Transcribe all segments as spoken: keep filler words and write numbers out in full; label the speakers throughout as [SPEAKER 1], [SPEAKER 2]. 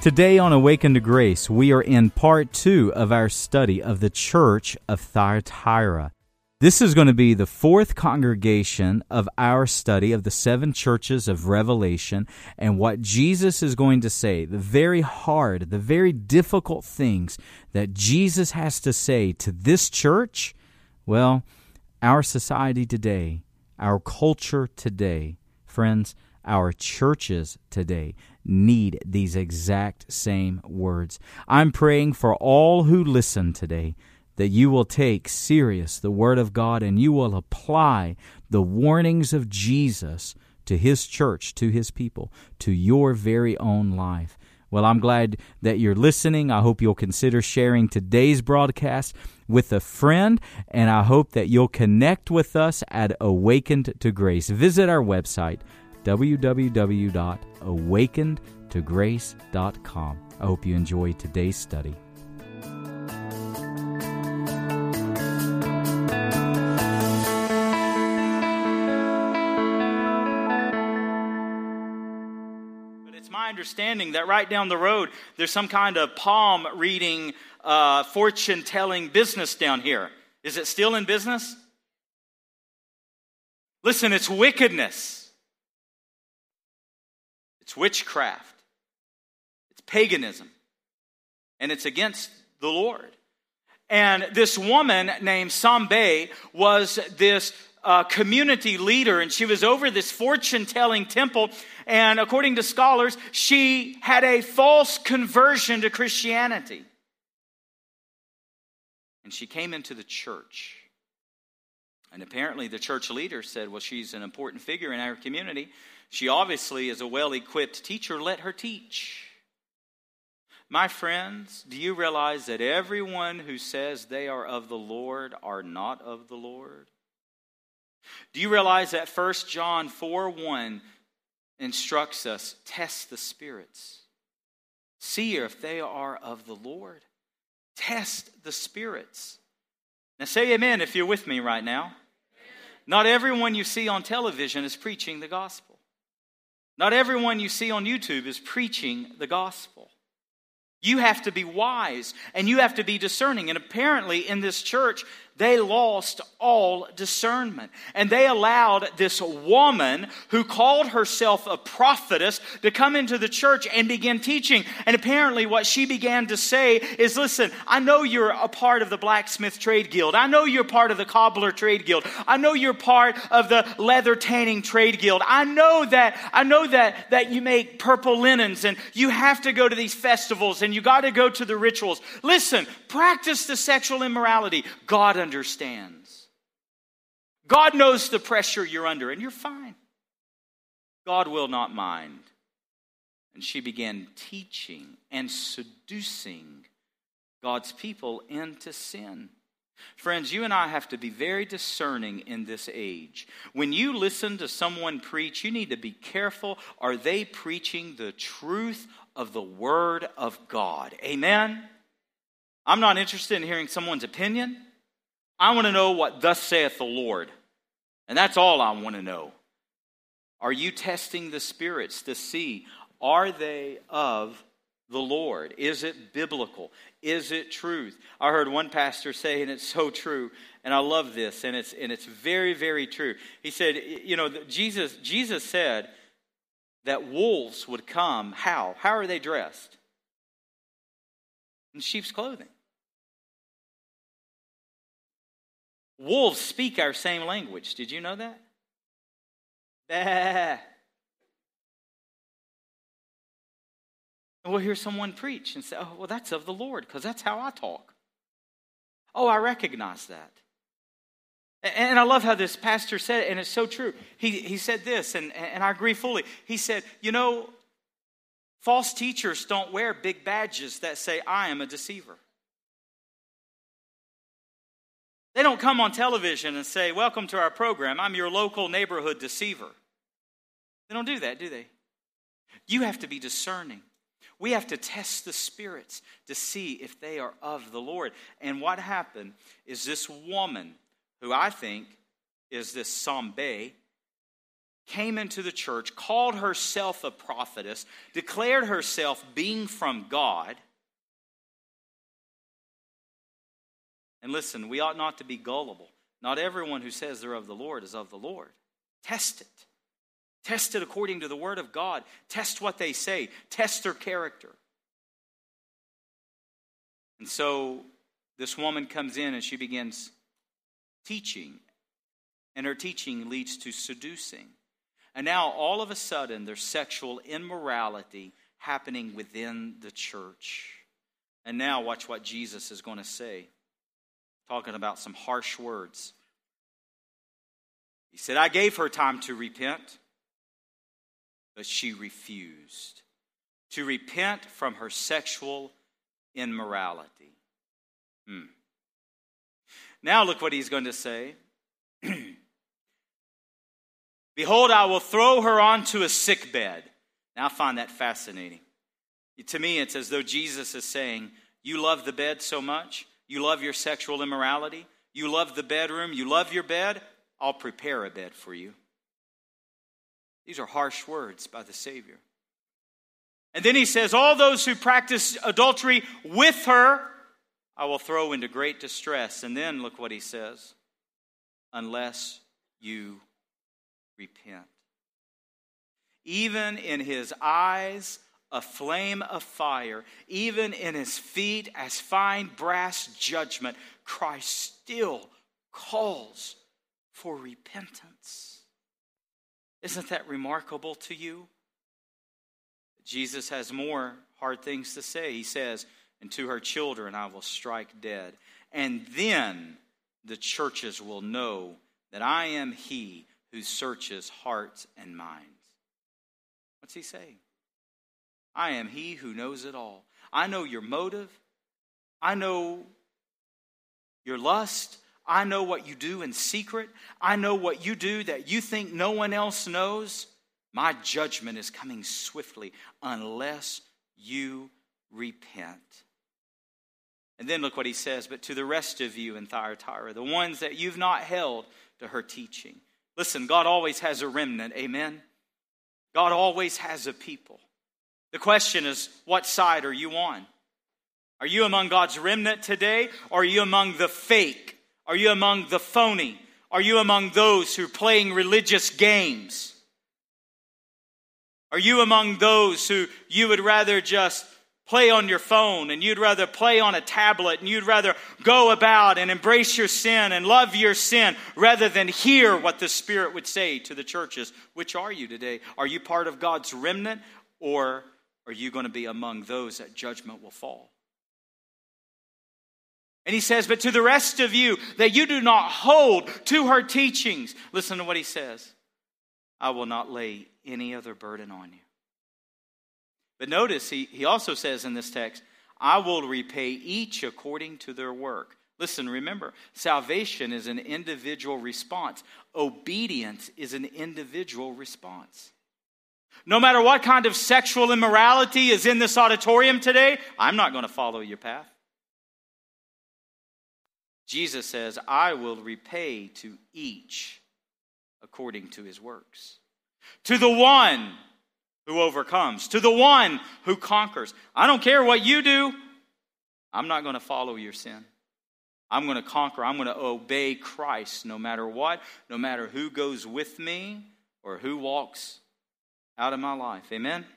[SPEAKER 1] Today on Awaken to Grace, we are in part two of our study of the church of Thyatira. This is going to be the fourth congregation of our study of the seven churches of Revelation and what Jesus is going to say, the very hard, the very difficult things that Jesus has to say to this church. Well, our society today, our culture today, friends, our churches today need these exact same words. I'm praying for all who listen today that you will take serious the Word of God and you will apply the warnings of Jesus to His church, to His people, to your very own life. Well, I'm glad that you're listening. I hope you'll consider sharing today's broadcast with a friend, and I hope that you'll connect with us at Awakened to Grace. Visit our website, w w w dot awakened to grace dot com. I hope you enjoy today's study. But it's my understanding that right down the road, there's some kind of palm reading, uh, fortune-telling business down here. Is it still in business? Listen, it's wickedness. It's witchcraft, it's paganism, and it's against the Lord. And this woman named Sambe was this uh, community leader, and she was over this fortune-telling temple, and according to scholars, she had a false conversion to Christianity. And she came into the church. And apparently the church leader said, well, she's an important figure in our community. She obviously is a well-equipped teacher. Let her teach. My friends, do you realize that everyone who says they are of the Lord are not of the Lord? Do you realize that First John four one instructs us, test the spirits. See if they are of the Lord. Test the spirits. Now say amen if you're with me right now. Not everyone you see on television is preaching the gospel. Not everyone you see on YouTube is preaching the gospel. You have to be wise and you have to be discerning. And apparently in this church, they lost all discernment. And they allowed this woman who called herself a prophetess to come into the church and begin teaching. And apparently what she began to say is, listen, I know you're a part of the blacksmith trade guild. I know you're part of the cobbler trade guild. I know you're part of the leather tanning trade guild. I know that, I know that, that you make purple linens and you have to go to these festivals and you got to go to the rituals. Listen, practice the sexual immorality. God understands. God knows the pressure you're under, and you're fine. God will not mind. And she began teaching and seducing God's people into sin. Friends, you and I have to be very discerning in this age. When you listen to someone preach, you need to be careful. Are they preaching the truth of the Word of God? Amen? I'm not interested in hearing someone's opinion. I want to know what thus saith the Lord. And that's all I want to know. Are you testing the spirits to see, are they of the Lord? Is it biblical? Is it truth? I heard one pastor say, and it's so true, and I love this, and it's and it's very, very true. He said, you know, Jesus, Jesus said that wolves would come. How? How are they dressed? In sheep's clothing. Wolves speak our same language. Did you know that? Bah. And we'll hear someone preach and say, oh, well, that's of the Lord, because that's how I talk. Oh, I recognize that. And I love how this pastor said it, and it's so true. He he said this, and, and I agree fully. He said, you know, false teachers don't wear big badges that say, I am a deceiver. They don't come on television and say, welcome to our program. I'm your local neighborhood deceiver. They don't do that, do they? You have to be discerning. We have to test the spirits to see if they are of the Lord. And what happened is this woman, who I think is this Sambe, came into the church, called herself a prophetess, declared herself being from God. And listen, we ought not to be gullible. Not everyone who says they're of the Lord is of the Lord. Test it. Test it according to the Word of God. Test what they say. Test their character. And so this woman comes in and she begins teaching. And her teaching leads to seducing. And now all of a sudden there's sexual immorality happening within the church. And now watch what Jesus is going to say. Talking about some harsh words. He said, I gave her time to repent, but she refused to repent from her sexual immorality. Hmm. Now look what he's going to say. Behold, I will throw her onto a sick bed. Now I find that fascinating. To me, it's as though Jesus is saying, you love the bed so much, you love your sexual immorality, you love the bedroom, you love your bed, I'll prepare a bed for you. These are harsh words by the Savior. And then he says, all those who practice adultery with her, I will throw into great distress. And then look what he says, unless you repent. Even in his eyes, a flame of fire, even in his feet, as fine brass judgment, Christ still calls for repentance. Isn't that remarkable to you? Jesus has more hard things to say. He says, and to her children I will strike dead. And then the churches will know that I am he who searches hearts and minds. What's he saying? I am he who knows it all. I know your motive. I know your lust. I know what you do in secret. I know what you do that you think no one else knows. My judgment is coming swiftly unless you repent. And then look what he says, but to the rest of you in Thyatira, the ones that you've not held to her teaching. Listen, God always has a remnant, amen? God always has a people. The question is, what side are you on? Are you among God's remnant today? Or are you among the fake? Are you among the phony? Are you among those who are playing religious games? Are you among those who you would rather just play on your phone and you'd rather play on a tablet and you'd rather go about and embrace your sin and love your sin rather than hear what the Spirit would say to the churches? Which are you today? Are you part of God's remnant, or are you going to be among those that judgment will fall? And he says, but to the rest of you that you do not hold to her teachings, listen to what he says. I will not lay any other burden on you. But notice, he, he also says in this text, I will repay each according to their work. Listen, remember, salvation is an individual response. Obedience is an individual response. No matter what kind of sexual immorality is in this auditorium today, I'm not going to follow your path. Jesus says, I will repay to each according to his works. To the one who overcomes, to the one who conquers. I don't care what you do. I'm not going to follow your sin. I'm going to conquer. I'm going to obey Christ no matter what, no matter who goes with me or who walks out of my life. Amen?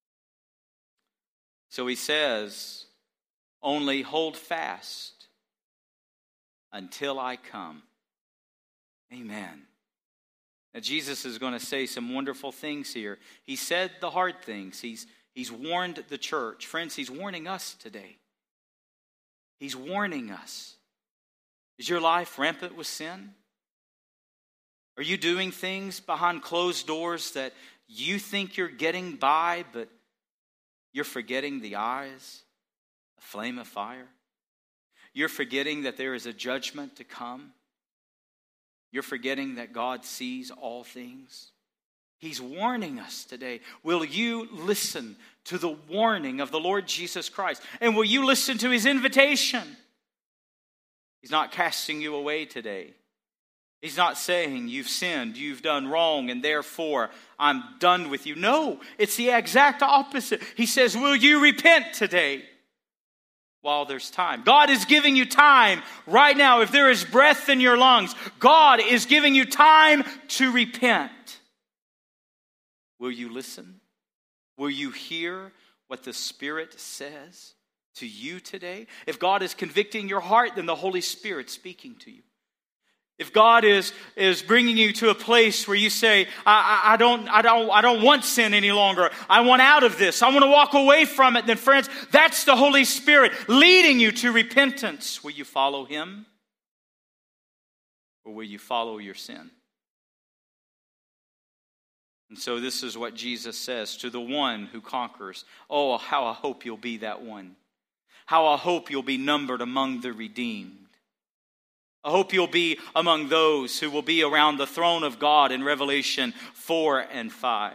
[SPEAKER 1] So he says, only hold fast until I come. Amen. Now Jesus is going to say some wonderful things here. He said the hard things. He's, he's warned the church. Friends, he's warning us today. He's warning us. Is your life rampant with sin? Are you doing things behind closed doors that you think you're getting by, but you're forgetting the eyes, a flame of fire? You're forgetting that there is a judgment to come. You're forgetting that God sees all things. He's warning us today. Will you listen to the warning of the Lord Jesus Christ? And will you listen to his invitation? He's not casting you away today. He's not saying you've sinned, you've done wrong, and therefore I'm done with you. No, it's the exact opposite. He says, will you repent today while there's time? God is giving you time right now. If there is breath in your lungs, God is giving you time to repent. Will you listen? Will you hear what the Spirit says to you today? If God is convicting your heart, then the Holy Spirit's speaking to you. If God is, is bringing you to a place where you say, I, I, I, don't, I, don't, I don't want sin any longer. I want out of this. I want to walk away from it. Then friends, that's the Holy Spirit leading you to repentance. Will you follow Him? Or will you follow your sin? And so this is what Jesus says to the one who conquers. Oh, how I hope you'll be that one. How I hope you'll be numbered among the redeemed. I hope you'll be among those who will be around the throne of God in Revelation four and five.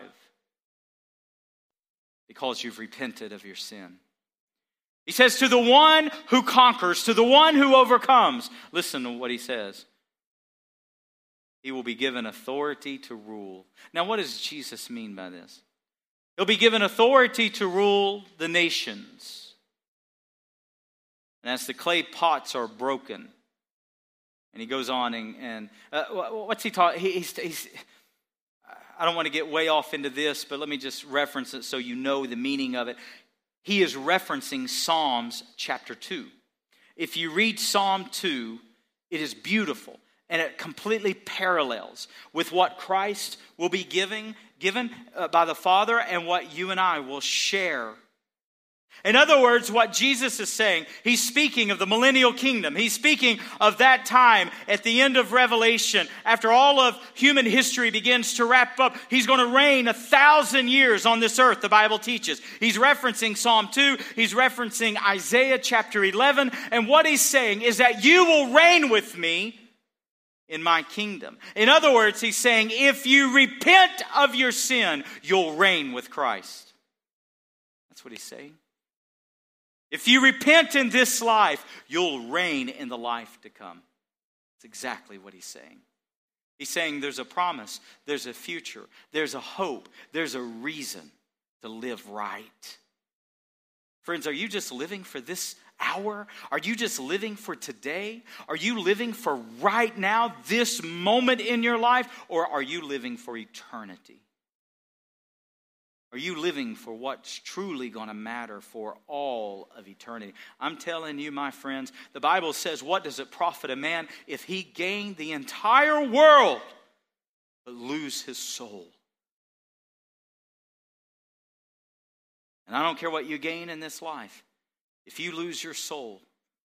[SPEAKER 1] Because you've repented of your sin. He says to the one who conquers, to the one who overcomes. Listen to what he says. He will be given authority to rule. Now what does Jesus mean by this? He'll be given authority to rule the nations. And as the clay pots are broken. And he goes on and, and uh, what's he taught? He, he's, he's, I don't want to get way off into this, but let me just reference it so you know the meaning of it. He is referencing Psalms chapter two. If you read Psalm two, it is beautiful. And it completely parallels with what Christ will be giving, given uh, by the Father and what you and I will share. In other words, what Jesus is saying, He's speaking of the millennial kingdom. He's speaking of that time at the end of Revelation. After all of human history begins to wrap up, He's going to reign a thousand years on this earth, the Bible teaches. He's referencing Psalm two. He's referencing Isaiah chapter eleven. And what He's saying is that you will reign with me in my kingdom. In other words, He's saying, if you repent of your sin, you'll reign with Christ. That's what He's saying. If you repent in this life, you'll reign in the life to come. That's exactly what He's saying. He's saying there's a promise, there's a future, there's a hope, there's a reason to live right. Friends, are you just living for this hour? Are you just living for today? Are you living for right now, this moment in your life? Or are you living for eternity? Are you living for what's truly going to matter for all of eternity? I'm telling you, my friends, the Bible says, what does it profit a man if he gain the entire world but lose his soul? And I don't care what you gain in this life. If you lose your soul,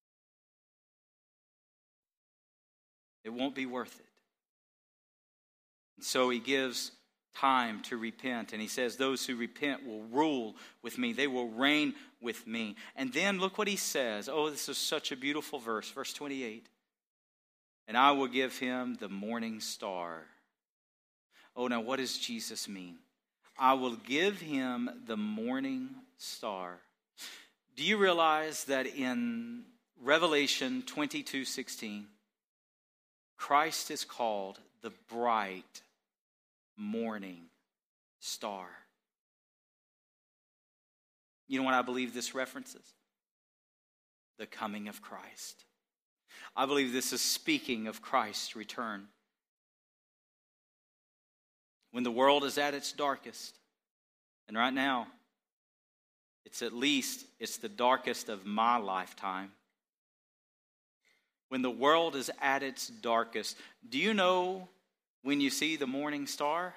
[SPEAKER 1] it won't be worth it. And so He gives time to repent. And He says, those who repent will rule with me. They will reign with me. And then look what He says. Oh, this is such a beautiful verse. Verse twenty-eight. And I will give him the morning star. Oh, now what does Jesus mean? I will give him the morning star. Do you realize that in Revelation twenty-two sixteen, Christ is called the bright morning star? You know what I believe this references? The coming of Christ. I believe this is speaking of Christ's return. When the world is at its darkest, and right now, it's at least, it's the darkest of my lifetime. When the world is at its darkest, do you know when you see the morning star?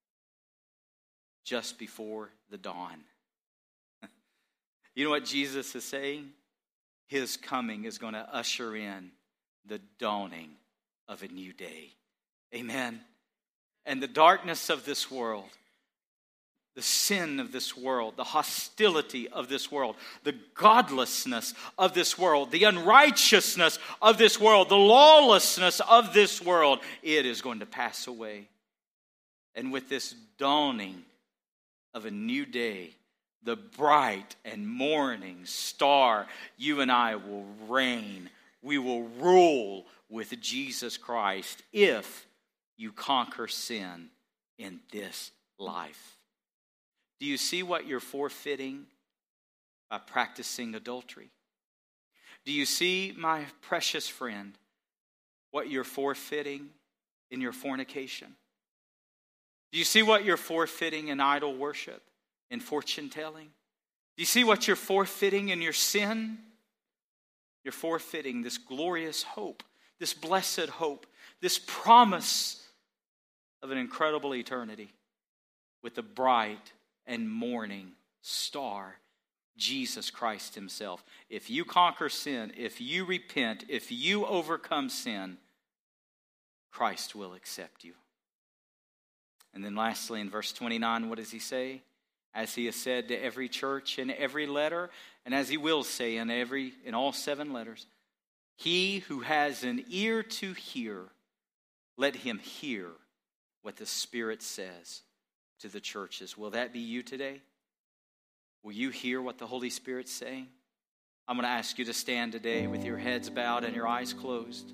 [SPEAKER 1] Just before the dawn. You know what Jesus is saying? His coming is going to usher in the dawning of a new day. Amen. And the darkness of this world, the sin of this world, the hostility of this world, the godlessness of this world, the unrighteousness of this world, the lawlessness of this world, it is going to pass away. And with this dawning of a new day, the bright and morning star, you and I will reign We will rule with Jesus Christ if you conquer sin in this life. Do you see what you're forfeiting by practicing adultery? Do you see, my precious friend, what you're forfeiting in your fornication? Do you see what you're forfeiting in idol worship, in fortune telling? Do you see what you're forfeiting in your sin? You're forfeiting this glorious hope, this blessed hope, this promise of an incredible eternity with the bright and morning star, Jesus Christ himself. If you conquer sin, if you repent, if you overcome sin, Christ will accept you. And then lastly, in verse twenty-nine, what does he say? As he has said to every church in every letter, and as he will say in every in all seven letters, he who has an ear to hear, let him hear what the Spirit says to the churches. Will that be you today? Will you hear what the Holy Spirit's saying? I'm going to ask you to stand today with your heads bowed and your eyes closed.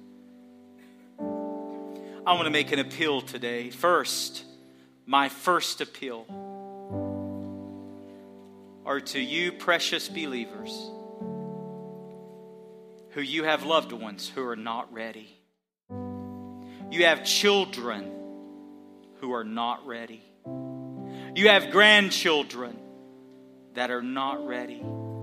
[SPEAKER 1] I want to make an appeal today. First, my first appeal are to you, precious believers, who you have loved ones who are not ready. You have children who are not ready. You have grandchildren that are not ready.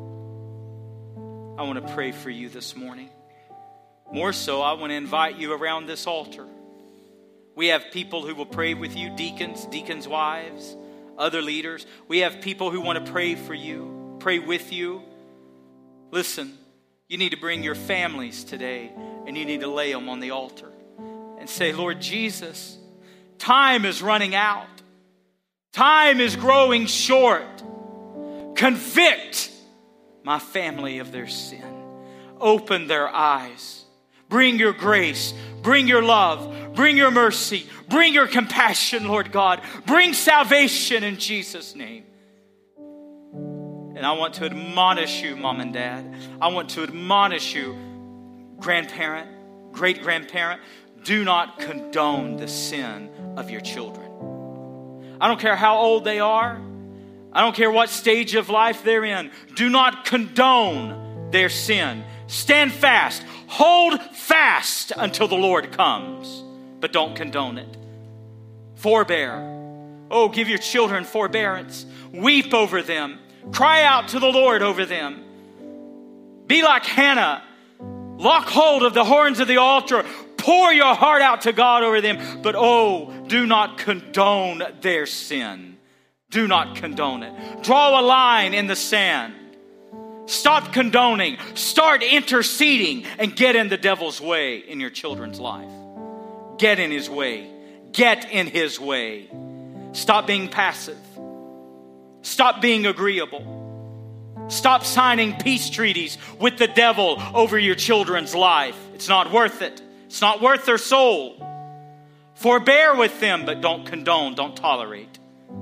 [SPEAKER 1] I want to pray for you this morning. More so, I want to invite you around this altar. We have people who will pray with you, deacons, deacons' wives, other leaders. We have people who want to pray for you, pray with you. Listen, you need to bring your families today and you need to lay them on the altar and say, Lord Jesus, time is running out. Time is growing short. Convict my family of their sin. Open their eyes. Bring your grace. Bring your love. Bring your mercy. Bring your compassion, Lord God. Bring salvation in Jesus' name. And I want to admonish you, Mom and Dad. I want to admonish you, grandparent, great-grandparent. Do not condone the sin of your children. I don't care how old they are. I don't care what stage of life they're in. Do not condone their sin. Stand fast. Hold fast until the Lord comes. But don't condone it. Forbear. Oh, give your children forbearance. Weep over them. Cry out to the Lord over them. Be like Hannah. Lock hold of the horns of the altar. Pour your heart out to God over them. But oh, do not condone their sin. Do not condone it. Draw a line in the sand. Stop condoning. Start interceding and get in the devil's way in your children's life. Get in his way. Get in his way. Stop being passive. Stop being agreeable. Stop signing peace treaties with the devil over your children's life. It's not worth it. It's not worth their soul. Forbear with them, but don't condone, don't tolerate.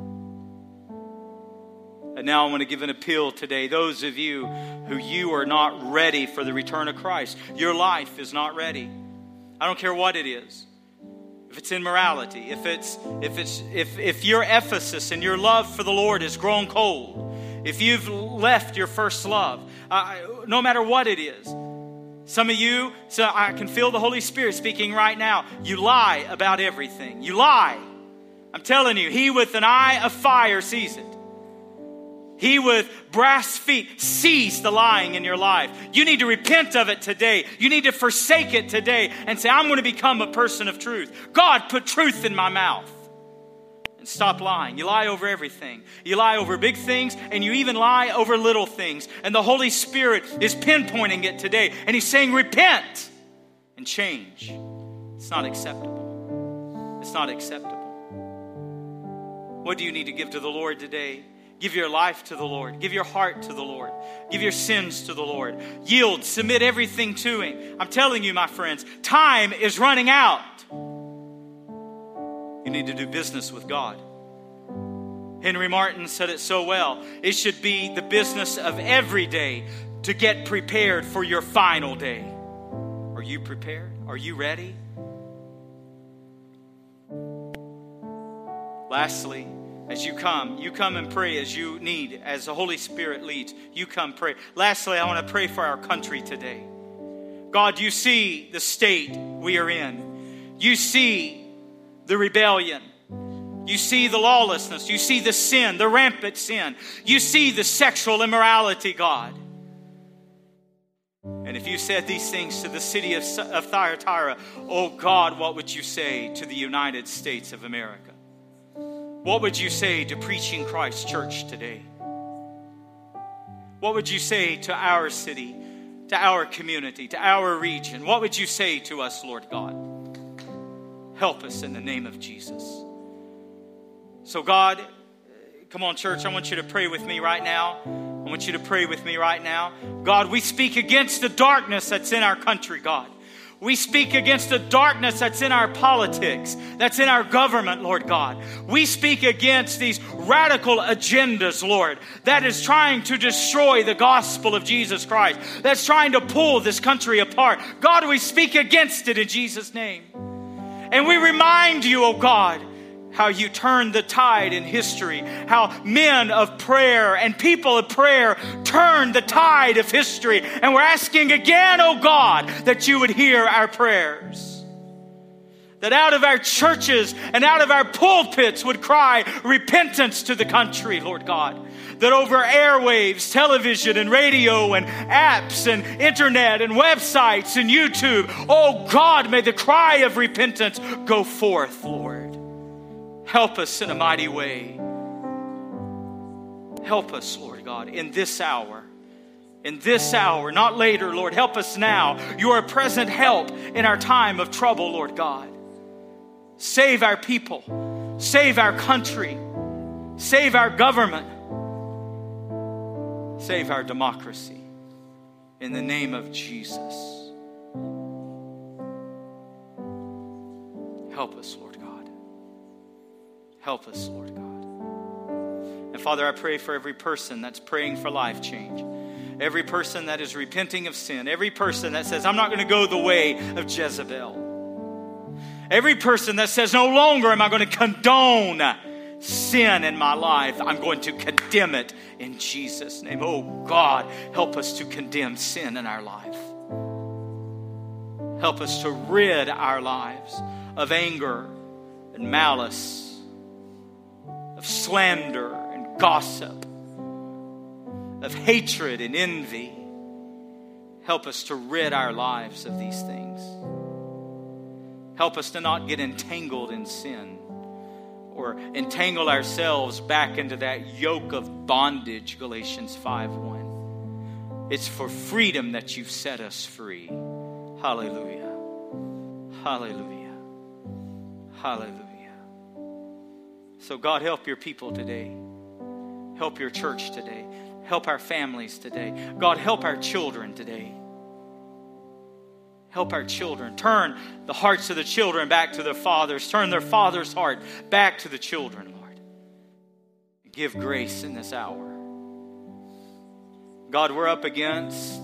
[SPEAKER 1] And now I want to give an appeal today. Those of you who you are not ready for the return of Christ. Your life is not ready. I don't care what it is. If it's immorality, if it's if it's if if your emphasis and your love for the Lord has grown cold, if you've left your first love, uh, no matter what it is. Some of you, so I can feel the Holy Spirit speaking right now. You lie about everything. You lie. I'm telling you, he with an eye of fire sees it. He with brass feet sees the lying in your life. You need to repent of it today. You need to forsake it today and say, I'm going to become a person of truth. God, put truth in my mouth. And stop lying. You lie over everything. You lie over big things and you even lie over little things. And the Holy Spirit is pinpointing it today. And he's saying, repent and change. It's not acceptable. It's not acceptable. What do you need to give to the Lord today? Give your life to the Lord. Give your heart to the Lord. Give your sins to the Lord. Yield, submit everything to him. I'm telling you, my friends, time is running out. You need to do business with God. Henry Martin said it so well. It should be the business of every day to get prepared for your final day. Are you prepared? Are you ready? Lastly, as you come, you come and pray as you need, as the Holy Spirit leads. You come pray. Lastly, I want to pray for our country today. God, you see the state we are in. You see the rebellion. You see the lawlessness. You see the sin, the rampant sin. You see the sexual immorality, God. And if you said these things to the city of, of Thyatira, oh God, what would you say to the United States of America? What would you say to Preaching Christ Church today? What would you say to our city, to our community, to our region? What would you say to us, Lord God? Help us in the name of Jesus. So God, come on, church, I want you to pray with me right now. I want you to pray with me right now. God, we speak against the darkness that's in our country, God. We speak against the darkness that's in our politics, that's in our government, Lord God. We speak against these radical agendas, Lord, that is trying to destroy the gospel of Jesus Christ, that's trying to pull this country apart. God, we speak against it in Jesus' name. And we remind you, oh God, how you turned the tide in history, how men of prayer and people of prayer turned the tide of history. And we're asking again, oh God, that you would hear our prayers. That out of our churches and out of our pulpits would cry repentance to the country, Lord God. That over airwaves, television and radio and apps and internet and websites and YouTube, oh God, may the cry of repentance go forth, Lord. Help us in a mighty way. Help us, Lord God, in this hour. In this hour, not later, Lord. Help us now. You are a present help in our time of trouble, Lord God. Save our people. Save our country. Save our government. Save our democracy. In the name of Jesus. Help us, Lord God. Help us, Lord God. And Father, I pray for every person that's praying for life change. Every person that is repenting of sin. Every person that says, I'm not going to go the way of Jezebel. Every person that says, no longer am I going to condone sin in my life. I'm going to condemn it in Jesus' name. Oh God, help us to condemn sin in our life. Help us to rid our lives of anger and malice, of slander and gossip, of hatred and envy. Help us to rid our lives of these things. Help us to not get entangled in sin or entangle ourselves back into that yoke of bondage, Galatians five one. It's for freedom that you've set us free. Hallelujah. Hallelujah. Hallelujah. So God, help your people today. Help your church today. Help our families today. God, help our children today. Help our children. Turn the hearts of the children back to their fathers. Turn their father's heart back to the children, Lord. Give grace in this hour. God, we're up against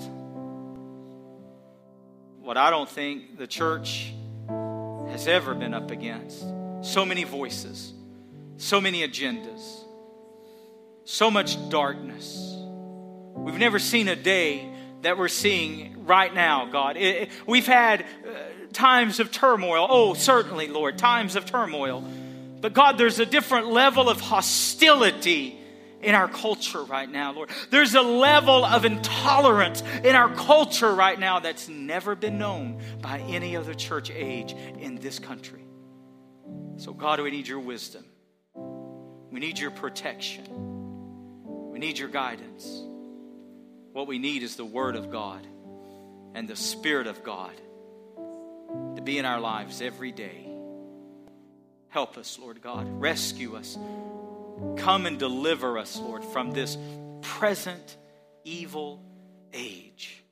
[SPEAKER 1] what I don't think the church has ever been up against. So many voices. So many agendas. So much darkness. We've never seen a day that we're seeing right now, God. It, it, we've had uh, times of turmoil. Oh, certainly, Lord, times of turmoil. But God, there's a different level of hostility in our culture right now, Lord. There's a level of intolerance in our culture right now that's never been known by any other church age in this country. So God, we need your wisdom. We need your protection. We need your guidance. What we need is the Word of God and the Spirit of God to be in our lives every day. Help us, Lord God. Rescue us. Come and deliver us, Lord, from this present evil age.